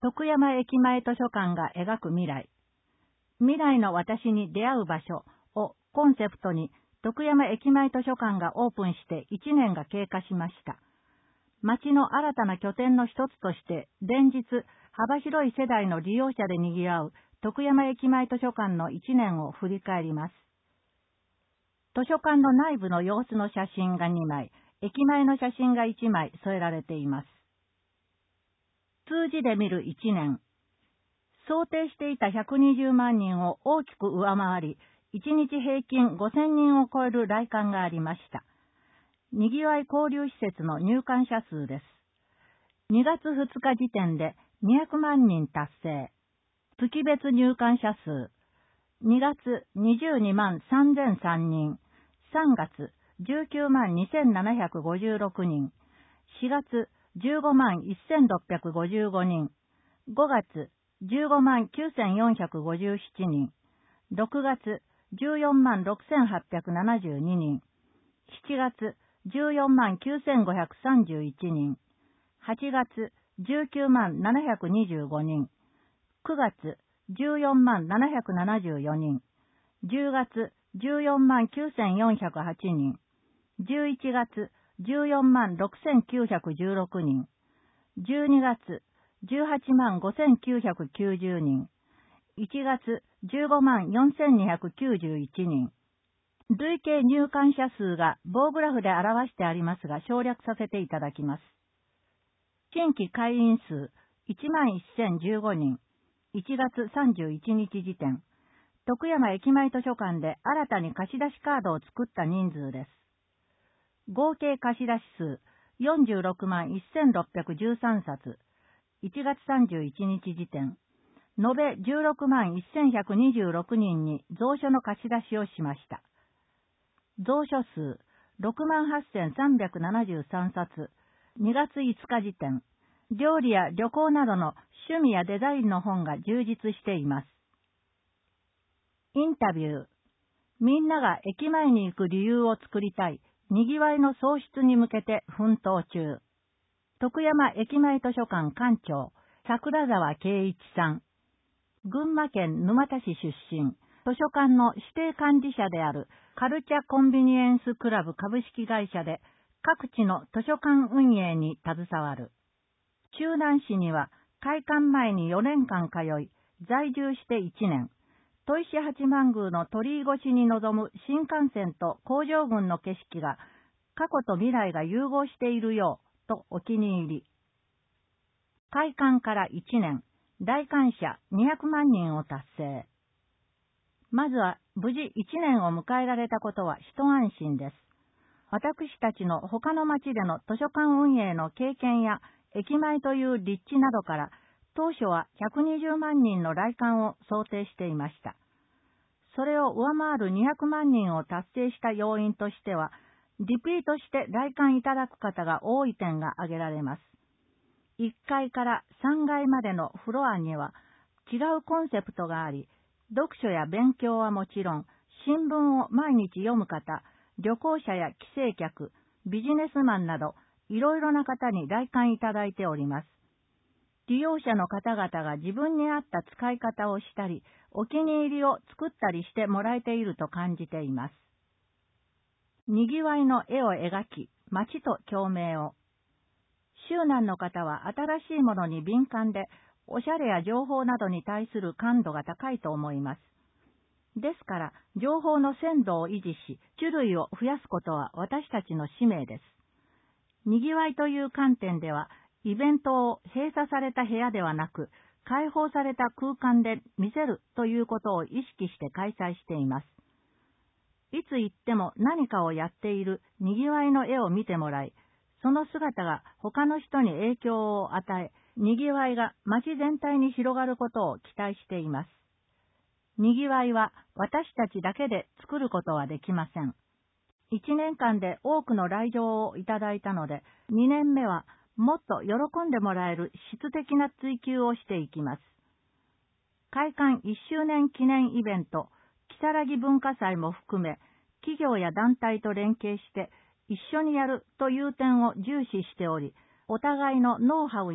徳山駅前図書館が描く未来。未来の私に出会う場所をコンセプトに徳山駅前図書館がオープンして1年が経過しました。町の新たな拠点の一つとして連日幅広い世代の利用者で賑わう徳山駅前図書館の1年を振り返ります。図書館の内部の様子の写真が2枚、駅前の写真が1枚添えられています。数字で見る1年。想定していた120万人を大きく上回り、1日平均5000人を超える来館がありました。にぎわい交流施設の入館者数です。2月2日時点で200万人達成。月別入館者数。2月22万3003人。3月19万2756人。4月15万1655人。5月15万9457人。6月14万6872人。7月14万9531人。8月19万725人。9月14万774人。10月14万9408人。11月14万6916人。12月18万5990人。1月15万4291人。累計入館者数が棒グラフで表してありますが省略させていただきます。新規会員数1万1015人。1月31日時点。徳山駅前図書館で新たに貸し出しカードを作った人数です。合計貸し出し数46万1613冊。1月31日時点。延べ16万1126人に蔵書の貸し出しをしました。蔵書数6万8373冊。2月5日時点。料理や旅行などの趣味やデザインの本が充実しています。インタビュー。みんなが駅前に行く理由を作りたい。にぎわいの創出に向けて奮闘中。徳山駅前図書館館長、桜沢圭一さん。群馬県沼田市出身、図書館の指定管理者であるカルチャコンビニエンスクラブ株式会社で各地の図書館運営に携わる。周南市には開館前に4年間通い、在住して1年。砥石八幡宮の鳥居越しに臨む新幹線と工場群の景色が過去と未来が融合しているようとお気に入り。開館から1年、来館者200万人を達成。まずは無事1年を迎えられたことは一安心です。私たちの他の町での図書館運営の経験や駅前という立地などから当初は120万人の来館を想定していました。それを上回る200万人を達成した要因としては、リピートして来館いただく方が多い点が挙げられます。1階から3階までのフロアには違うコンセプトがあり、読書や勉強はもちろん、新聞を毎日読む方、旅行者や帰省客、ビジネスマンなど、いろいろな方に来館いただいております。利用者の方々が自分に合った使い方をしたり、お気に入りを作ったりしてもらえていると感じています。にぎわいの絵を描き、街と共鳴を。周南の方は新しいものに敏感で、おしゃれや情報などに対する感度が高いと思います。ですから、情報の鮮度を維持し、種類を増やすことは私たちの使命です。にぎわいという観点では、イベントを閉鎖された部屋ではなく、開放された空間で見せるということを意識して開催しています。いつ行っても何かをやっているにぎわいの絵を見てもらい、その姿が他の人に影響を与え、にぎわいが街全体に広がることを期待しています。にぎわいは私たちだけで作ることはできません。1年間で多くの来場をいただいたので、2年目はもっと喜んでもらえる質的な追求をしていきます。開館1周年記念イベント、如月文化祭も含め、企業や団体と連携して一緒にやるという点を重視しており、お互いのノウハウや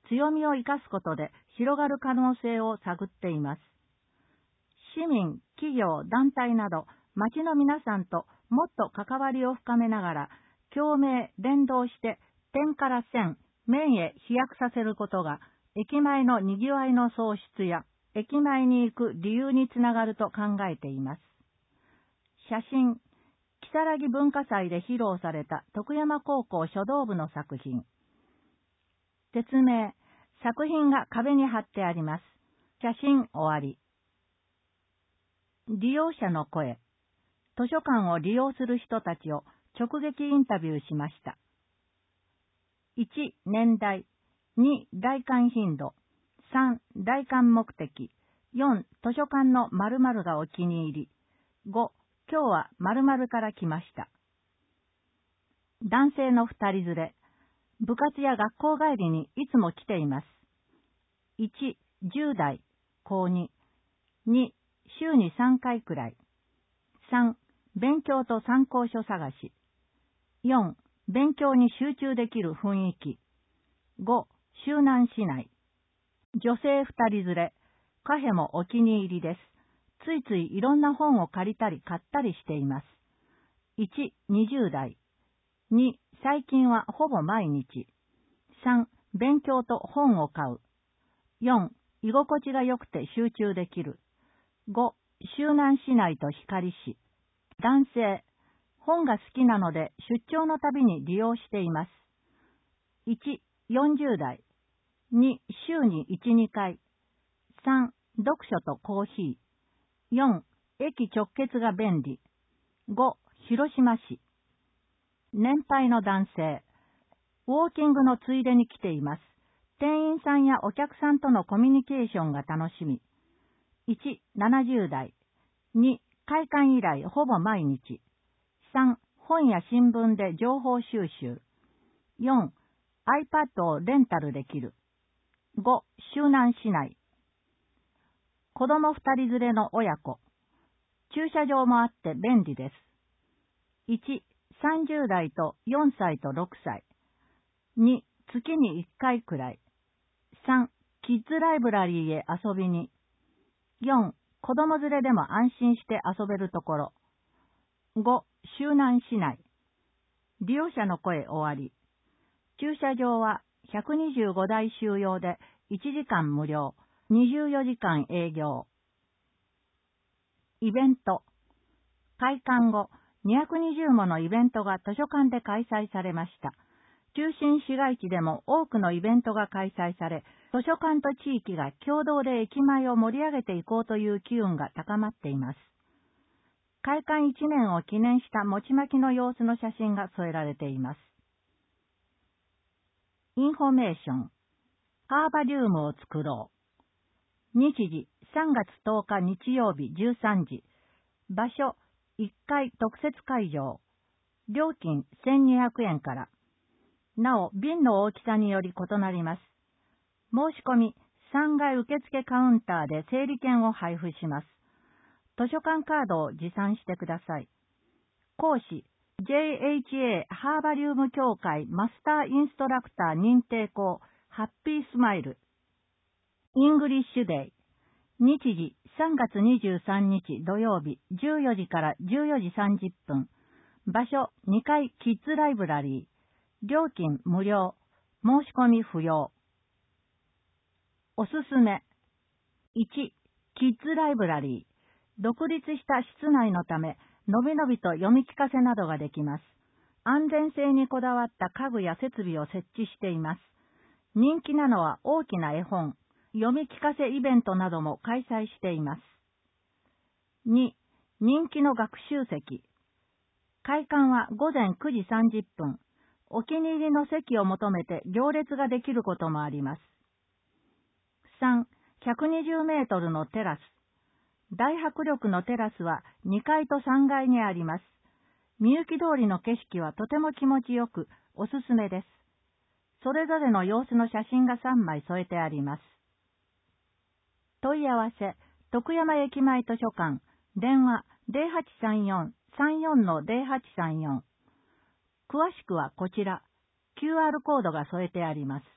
強みを生かすことで広がる可能性を探っています。市民、企業、団体など、町の皆さんともっと関わりを深めながら、共鳴、連動して点から線、面へ飛躍させることが、駅前の賑わいの創出や、駅前に行く理由につながると考えています。写真、如月文化祭で披露された徳山高校書道部の作品。説明、作品が壁に貼ってあります。写真終わり。利用者の声。図書館を利用する人たちを直撃インタビューしました。1、年代。2、来館頻度。3、来館目的。4、図書館の〇〇がお気に入り。5、今日は〇〇から来ました。男性の2人連れ。部活や学校帰りにいつも来ています。1、10代、高2。2、週に3回くらい。3、勉強と参考書探し。4、勉強に集中できる雰囲気。5、周南市内。女性2人連れ。カフェもお気に入りです。ついついいろんな本を借りたり買ったりしています。1、20代。2、最近はほぼ毎日。3、勉強と本を買う。4、居心地が良くて集中できる。5、周南市内と光市。男性、本が好きなので出張のたびに利用しています。1、40代。2、週に1、2回。3、読書とコーヒー。4、駅直結が便利。5、広島市。年配の男性。ウォーキングのついでに来ています。店員さんやお客さんとのコミュニケーションが楽しみ。1、70代。2、開館以来ほぼ毎日。3、本や新聞で情報収集。4、iPad をレンタルできる。5、周南市内。子供2人連れの親子。駐車場もあって便利です。1、30代と4歳と6歳。2、月に1回くらい。3、キッズライブラリーへ遊びに。4、子供連れでも安心して遊べるところ。5、周南市内。利用者の声終わり。駐車場は125台収容で1時間無料、24時間営業。イベント。開館後、220ものイベントが図書館で開催されました。中心市街地でも多くのイベントが開催され、図書館と地域が共同で駅前を盛り上げていこうという機運が高まっています。開館1年を記念した餅巻きの様子の写真が添えられています。インフォメーション。ハーバリウムを作ろう。日時3月10日日曜日13時。場所1階特設会場。料金1200円から。なお、瓶の大きさにより異なります。申し込み、3階受付カウンターで整理券を配布します。図書館カードを持参してください。講師、JHA ハーバリウム協会マスターインストラクター認定校、ハッピースマイル。イングリッシュデイ。日時3月23日土曜日14時から14時30分。場所2階キッズライブラリー。料金無料。申し込み不要。おすすめ。1、キッズライブラリー。独立した室内のため、のびのびと読み聞かせなどができます。安全性にこだわった家具や設備を設置しています。人気なのは大きな絵本、読み聞かせイベントなども開催しています。2、人気の学習席。開館は午前9時30分。お気に入りの席を求めて行列ができることもあります。3、120メートルのテラス。大迫力のテラスは2階と3階にあります。みゆき通りの景色はとても気持ちよくおすすめです。それぞれの様子の写真が3枚添えてあります。問い合わせ、徳山駅前図書館、電話 0834-34-0834。詳しくはこちら、QR コードが添えてあります。